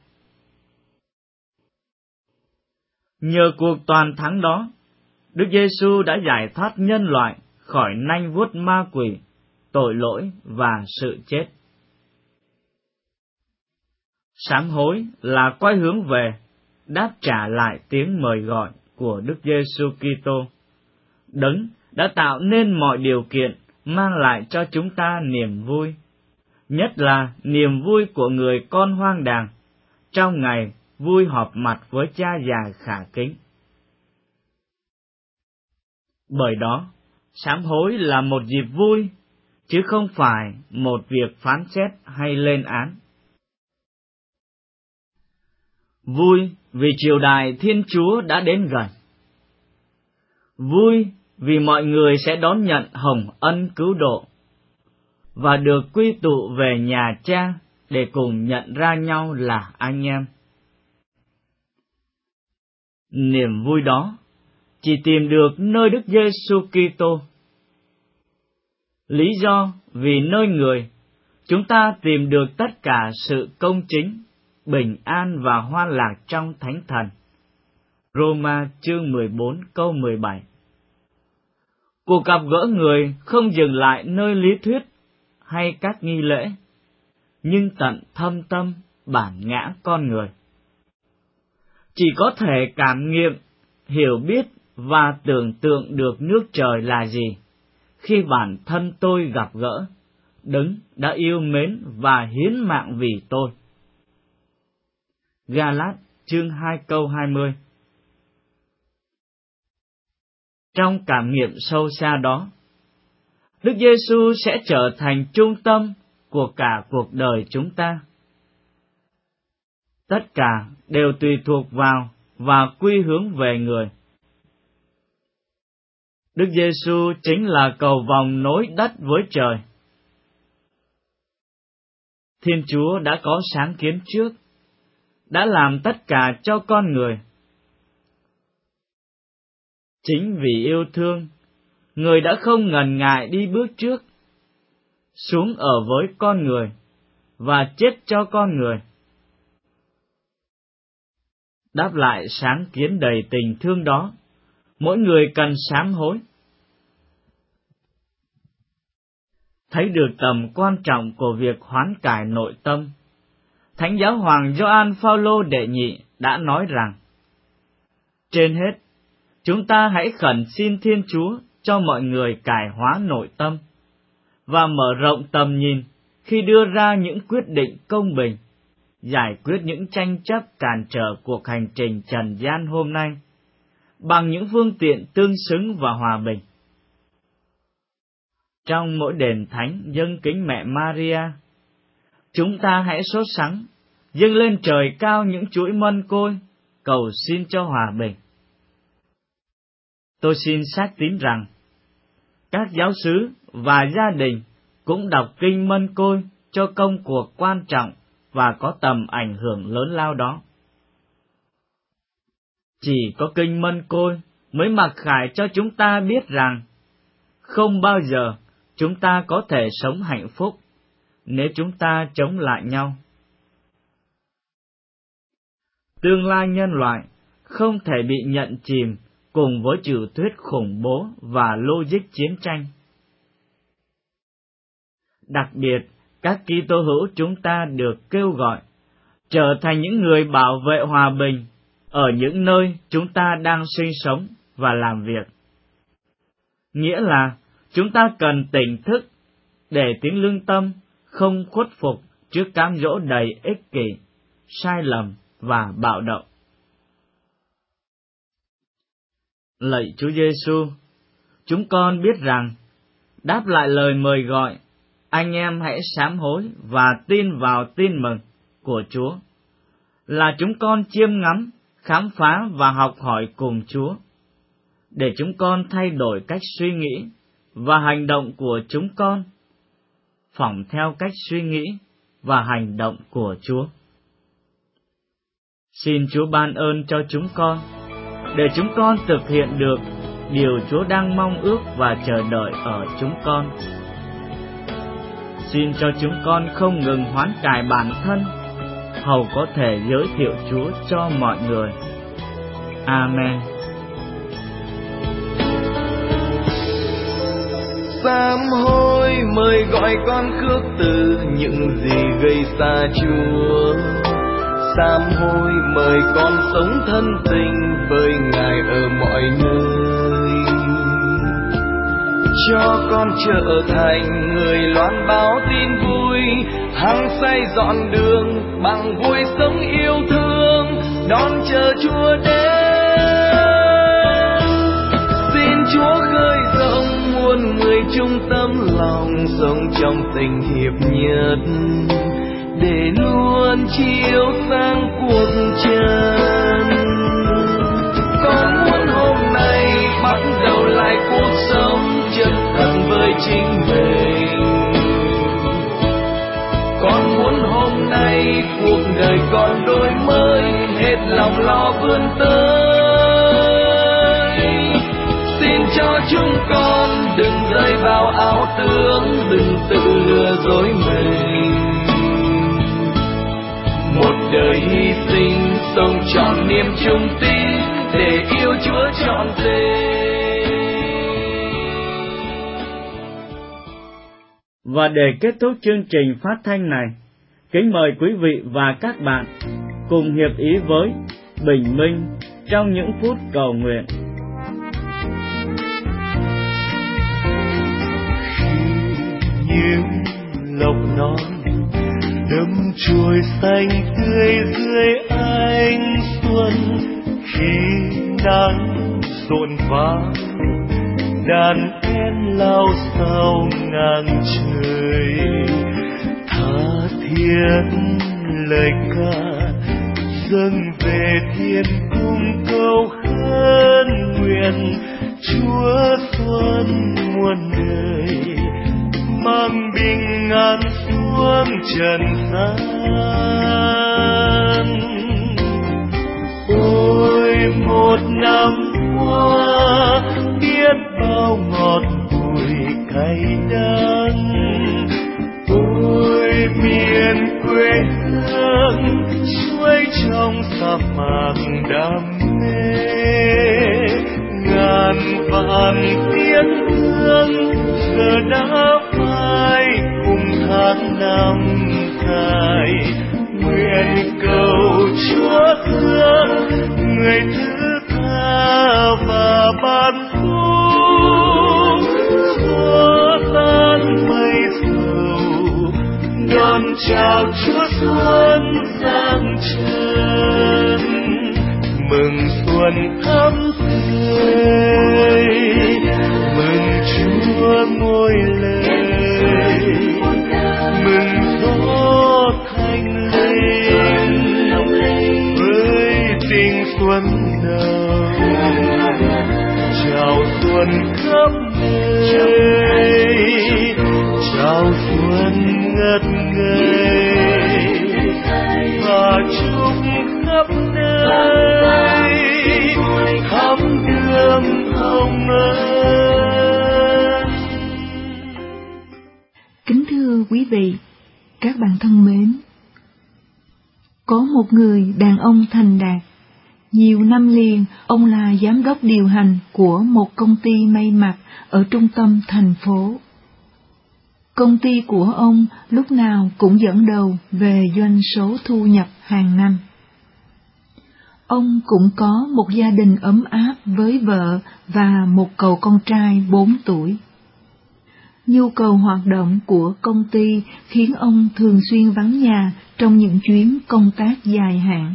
Nhờ cuộc toàn thắng đó, Đức Giê-xu đã giải thoát nhân loại khỏi nanh vuốt ma quỷ, tội lỗi và sự chết. Sám hối là quay hướng về, đáp trả lại tiếng mời gọi của Đức Giê-xu Kitô, Đấng đã tạo nên mọi điều kiện mang lại cho chúng ta niềm vui, nhất là niềm vui của người con hoang đàng, trong ngày vui họp mặt với Cha già khả kính. Bởi đó, sám hối là một dịp vui, chứ không phải một việc phán xét hay lên án. Vui vì triều đại Thiên Chúa đã đến gần. Vui vì mọi người sẽ đón nhận hồng ân cứu độ và được quy tụ về nhà Cha để cùng nhận ra nhau là anh em. Niềm vui đó chỉ tìm được nơi Đức Giê-xu Kitô. Lý do vì nơi người, chúng ta tìm được tất cả sự công chính, bình an và hoa lạc trong Thánh Thần. Roma chương mười bốn câu mười bảy. Cuộc gặp gỡ người không dừng lại nơi lý thuyết hay các nghi lễ, nhưng tận thâm tâm bản ngã con người. Chỉ có thể cảm nghiệm, hiểu biết và tưởng tượng được nước trời là gì khi bản thân tôi gặp gỡ Đấng đã yêu mến và hiến mạng vì tôi. Ga-lát chương hai câu hai mươi. Trong cảm nghiệm sâu xa đó, Đức Giêsu sẽ trở thành trung tâm của cả cuộc đời chúng ta. Tất cả đều tùy thuộc vào và quy hướng về người. Đức Giêsu chính là cầu vòng nối đất với trời. Thiên Chúa đã có sáng kiến trước, đã làm tất cả cho con người. Chính vì yêu thương, người đã không ngần ngại đi bước trước, xuống ở với con người và chết cho con người. Đáp lại sáng kiến đầy tình thương đó, mỗi người cần sám hối. Thấy được tầm quan trọng của việc hoán cải nội tâm, Thánh Giáo Hoàng Gioan Phaolô đệ nhị đã nói rằng: trên hết, chúng ta hãy khẩn xin Thiên Chúa cho mọi người cải hóa nội tâm và mở rộng tầm nhìn khi đưa ra những quyết định công bình, giải quyết những tranh chấp cản trở cuộc hành trình trần gian hôm nay bằng những phương tiện tương xứng và hòa bình. Trong mỗi đền thánh dâng kính mẹ Maria, chúng ta hãy sốt sắng dâng lên trời cao những chuỗi mân côi, cầu xin cho hòa bình. Tôi xin xác tín rằng các giáo xứ và gia đình cũng đọc kinh mân côi cho công cuộc quan trọng và có tầm ảnh hưởng lớn lao đó. Chỉ có kinh mân côi mới mặc khải cho chúng ta biết rằng không bao giờ chúng ta có thể sống hạnh phúc nếu chúng ta chống lại nhau. Tương lai nhân loại không thể bị nhận chìm cùng với trừu thuyết khủng bố và logic chiến tranh. Đặc biệt, các Kitô hữu chúng ta được kêu gọi trở thành những người bảo vệ hòa bình ở những nơi chúng ta đang sinh sống và làm việc. Nghĩa là chúng ta cần tỉnh thức để tiếng lương tâm không khuất phục trước cám dỗ đầy ích kỷ, sai lầm và bạo động. Lạy Chúa Giêsu, chúng con biết rằng, đáp lại lời mời gọi, anh em hãy sám hối và tin vào tin mừng của Chúa, là chúng con chiêm ngắm, khám phá và học hỏi cùng Chúa, để chúng con thay đổi cách suy nghĩ và hành động của chúng con, phỏng theo cách suy nghĩ và hành động của Chúa. Xin Chúa ban ơn cho chúng con, để chúng con thực hiện được điều Chúa đang mong ước và chờ đợi ở chúng con. Xin cho chúng con không ngừng hoán cải bản thân, hầu có thể giới thiệu Chúa cho mọi người. Amen. Sám hối mời gọi con khước từ những gì gây xa Chúa. Sám hối mời con sống thân tình với Ngài ở mọi nơi. Cho con trở thành người loan báo tin vui, hăng say dọn đường bằng vui sống yêu thương, đón chờ Chúa đến. Xin Chúa khơi rộng muôn người chung tâm lòng, sống trong tình hiệp nhất, để luôn chiếu sáng cuộc trần. Con muốn hôm nay bắt đầu lại cuộc sống chân thật với chính mình. Con muốn hôm nay cuộc đời con đổi mới, hết lòng lo vươn tới. Xin cho chúng con đừng rơi vào ảo tưởng, đừng tự lừa dối mình. chọn niềm trung tín để yêu Chúa trọn vẹn. Và để kết thúc chương trình phát thanh này, kính mời quý vị và các bạn cùng hiệp ý với Bình Minh trong những phút cầu nguyện. Những lộc non đâm chồi xanh tươi dưới ánh xuân, khi nắng rộn vang đàn én lao sao ngang trời, tha thiết lời ca dâng về thiên cung câu khấn nguyện Chúa xuân muôn đời mang bình an xuống trần gian. Ôi một năm qua biết bao ngọt bùi cay đắng, ôi miền quê hương suối trong sa mạc đam mê, ngàn vạn tiếng thương giờ đã phai cùng tháng năm dài. Nguyện cầu Chúa thương người thứ tha và ban phúc, xua tan mây sầu đón chào Chúa xuân giáng trần. Mừng xuân thắm tươi, mừng Chúa ngôi lời, mừng gió thanh linh với tình xuân nồng. Chào xuân khắp nơi, chào xuân ngất ngây và chúc khắp nơi khắp đường hồng ân. Kính thưa quý vị, các bạn thân mến, có một người đàn ông thành đạt. Nhiều năm liền, ông là giám đốc điều hành của một công ty may mặc ở trung tâm thành phố. Công ty của ông lúc nào cũng dẫn đầu về doanh số thu nhập hàng năm. Ông cũng có một gia đình ấm áp với vợ và một cậu con trai bốn tuổi. Nhu cầu hoạt động của công ty khiến ông thường xuyên vắng nhà trong những chuyến công tác dài hạn.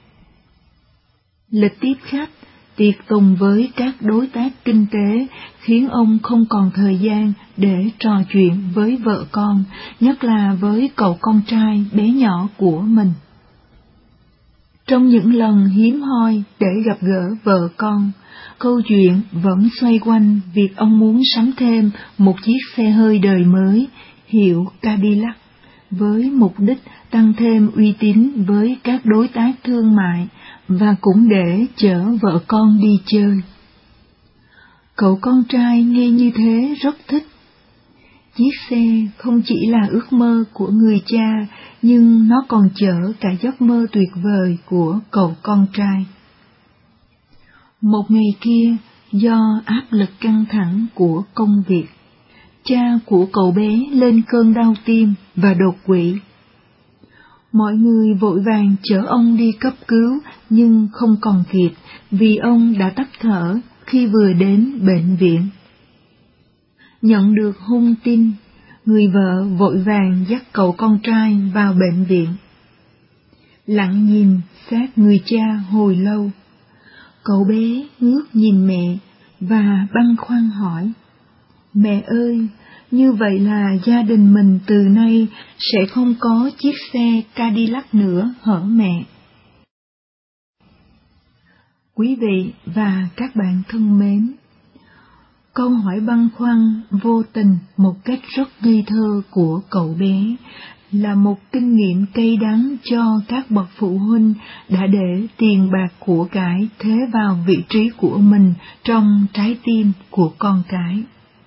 Lịch tiếp khách, tiệc tùng với các đối tác kinh tế khiến ông không còn thời gian để trò chuyện với vợ con, nhất là với cậu con trai bé nhỏ của mình. Trong những lần hiếm hoi để gặp gỡ vợ con, câu chuyện vẫn xoay quanh việc ông muốn sắm thêm một chiếc xe hơi đời mới, hiệu Cadillac, với mục đích tăng thêm uy tín với các đối tác thương mại và cũng để chở vợ con đi chơi. Cậu con trai nghe như thế rất thích. Chiếc xe không chỉ là ước mơ của người cha, nhưng nó còn chở cả giấc mơ tuyệt vời của cậu con trai. Một ngày kia, do áp lực căng thẳng của công việc, cha của cậu bé lên cơn đau tim và đột quỵ. Mọi người vội vàng chở ông đi cấp cứu, nhưng không còn kịp vì ông đã tắt thở khi vừa đến bệnh viện. Nhận được hung tin, người vợ vội vàng dắt cậu con trai vào bệnh viện. Lặng nhìn xác người cha hồi lâu, cậu bé ngước nhìn mẹ và băn khoăn hỏi: "Mẹ ơi, như vậy là gia đình mình từ nay sẽ không có chiếc xe Cadillac nữa hả mẹ?" Quý vị và các bạn thân mến, câu hỏi băn khoăn vô tình một cách rất ngây thơ của cậu bé là một kinh nghiệm cay đắng cho các bậc phụ huynh đã để tiền bạc của cải thế vào vị trí của mình trong trái tim của con cái.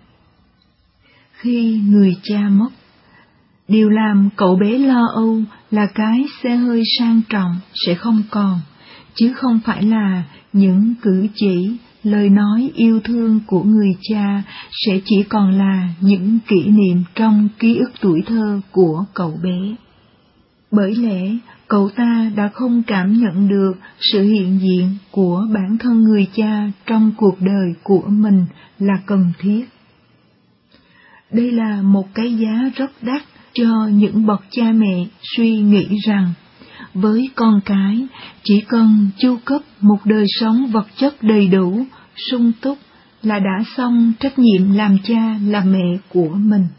Khi người cha mất, điều làm cậu bé lo âu là cái xe hơi sang trọng sẽ không còn, chứ không phải là những cử chỉ, lời nói yêu thương của người cha sẽ chỉ còn là những kỷ niệm trong ký ức tuổi thơ của cậu bé. Bởi lẽ, cậu ta đã không cảm nhận được sự hiện diện của bản thân người cha trong cuộc đời của mình là cần thiết. Đây là một cái giá rất đắt cho những bậc cha mẹ suy nghĩ rằng với con cái chỉ cần chu cấp một đời sống vật chất đầy đủ, sung túc là đã xong trách nhiệm làm cha làm mẹ của mình.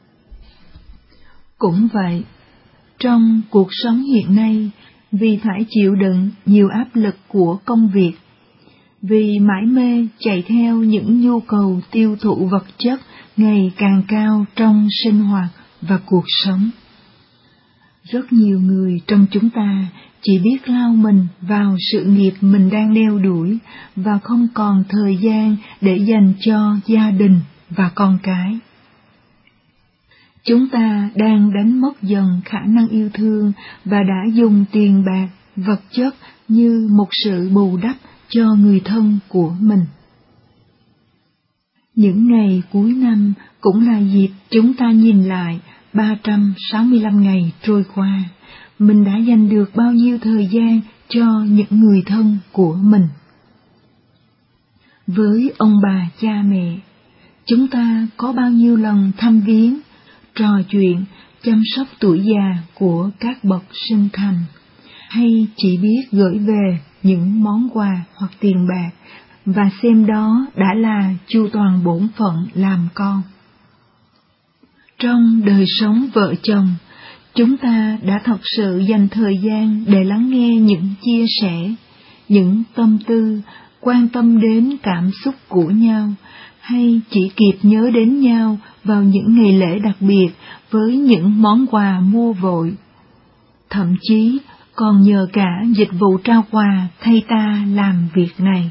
Cũng vậy, trong cuộc sống hiện nay, vì phải chịu đựng nhiều áp lực của công việc, vì mải mê chạy theo những nhu cầu tiêu thụ vật chất ngày càng cao trong sinh hoạt và cuộc sống, rất nhiều người trong chúng ta chỉ biết lao mình vào sự nghiệp mình đang đeo đuổi và không còn thời gian để dành cho gia đình và con cái. Chúng ta đang đánh mất dần khả năng yêu thương và đã dùng tiền bạc, vật chất như một sự bù đắp cho người thân của mình. Những ngày cuối năm cũng là dịp chúng ta nhìn lại ba trăm sáu mươi lăm ngày trôi qua, mình đã dành được bao nhiêu thời gian cho những người thân của mình. Với ông bà cha mẹ, chúng ta có bao nhiêu lần thăm viếng, trò chuyện, chăm sóc tuổi già của các bậc sinh thành, hay chỉ biết gửi về những món quà hoặc tiền bạc và xem đó đã là chu toàn bổn phận làm con. Trong đời sống vợ chồng, chúng ta đã thật sự dành thời gian để lắng nghe những chia sẻ, những tâm tư, quan tâm đến cảm xúc của nhau, hay chỉ kịp nhớ đến nhau vào những ngày lễ đặc biệt với những món quà mua vội. Thậm chí còn nhờ cả dịch vụ trao quà thay ta làm việc này.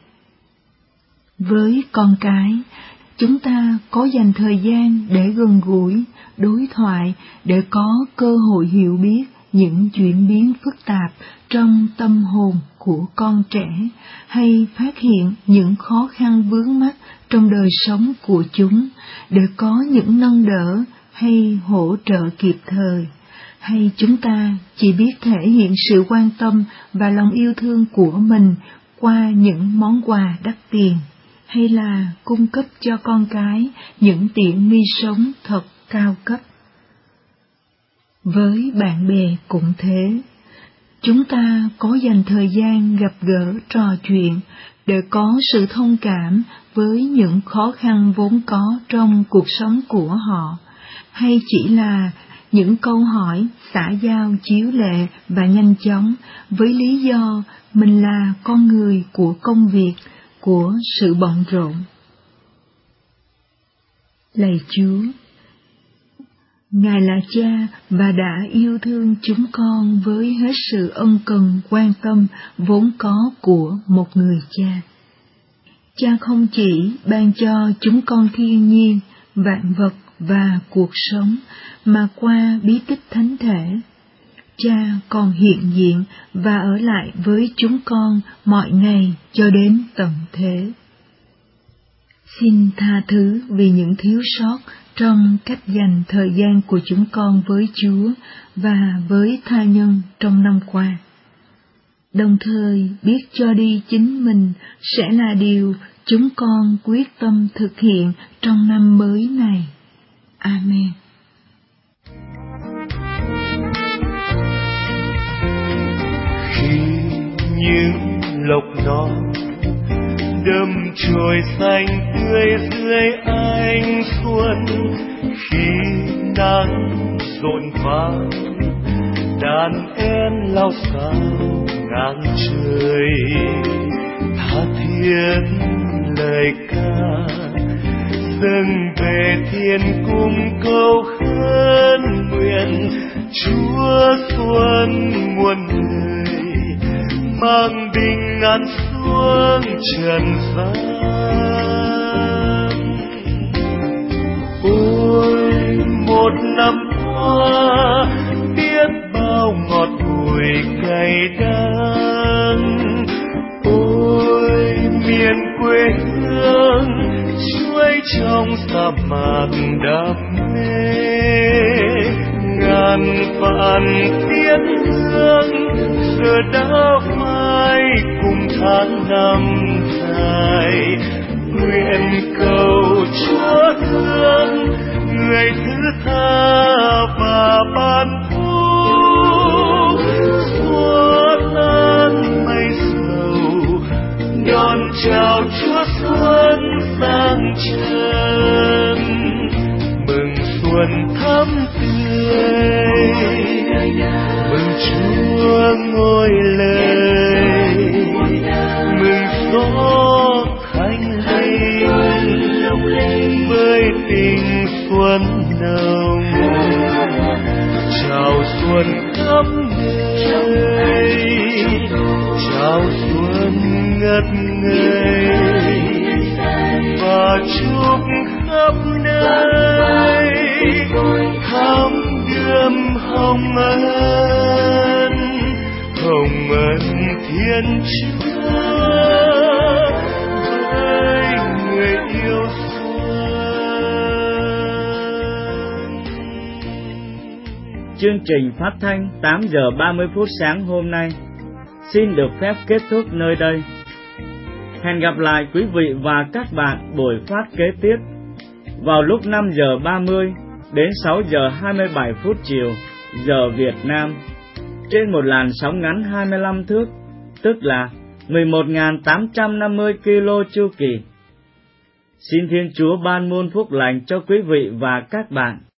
Với con cái, chúng ta có dành thời gian để gần gũi, đối thoại, để có cơ hội hiểu biết những chuyển biến phức tạp trong tâm hồn của con trẻ, hay phát hiện những khó khăn vướng mắc trong đời sống của chúng, để có những nâng đỡ hay hỗ trợ kịp thời. Hay chúng ta chỉ biết thể hiện sự quan tâm và lòng yêu thương của mình qua những món quà đắt tiền, hay là cung cấp cho con cái những tiện nghi sống thật cao cấp. Với bạn bè cũng thế, chúng ta có dành thời gian gặp gỡ trò chuyện để có sự thông cảm với những khó khăn vốn có trong cuộc sống của họ, hay chỉ là những câu hỏi xã giao chiếu lệ và nhanh chóng với lý do mình là con người của công việc, của sự bận rộn. Lạy Chúa, Ngài là Cha và đã yêu thương chúng con với hết sự ân cần quan tâm vốn có của một người cha. Cha không chỉ ban cho chúng con thiên nhiên, vạn vật và cuộc sống, mà qua bí tích thánh thể, Cha còn hiện diện và ở lại với chúng con mọi ngày cho đến tận thế. Xin tha thứ vì những thiếu sót trong cách dành thời gian của chúng con với Chúa và với tha nhân trong năm qua. Đồng thời biết cho đi chính mình sẽ là điều chúng con quyết tâm thực hiện trong năm mới này. Amen. Khi những lộc non đơm chồi xanh tươi dưới ánh xuân, khi nắng rộn vang đàn én lao sao ngang trời, tha thiết lời ca dâng về thiên cung câu khấn nguyện Chúa xuân muôn người mang bình an xuống trần gian. Ôi một năm qua biết bao ngọt bùi cay đắng, mạc đam mê. Ngàn vạn tiếng hương giờ đã phai cùng tháng năm dài. Nguyện cầu Chúa thương người thứ tha và ban phúc, xóa tan mây sầu, đón chào Chúa xuân sang chân. Mừng xuân thắm tươi, mừng Chúa ngôi lời, mừng gió thanh linh với tình xuân nồng. Chào xuân khắp nơi, chào xuân ngất ngây, và chúc khắp nơi thắm đượm hồng ân, hồng ân Thiên Chúa với người yêu xuân. Chương trình phát thanh tám giờ ba mươi phút sáng hôm nay xin được phép kết thúc nơi đây. Hẹn gặp lại quý vị và các bạn buổi phát kế tiếp vào lúc năm giờ ba mươi đến sáu giờ hai mươi bảy phút chiều giờ Việt Nam trên một làn sóng ngắn hai mươi lăm thước, tức là mười một nghìn tám trăm năm mươi ki lô chu kỳ. Xin Thiên Chúa ban muôn phúc lành cho quý vị và các bạn.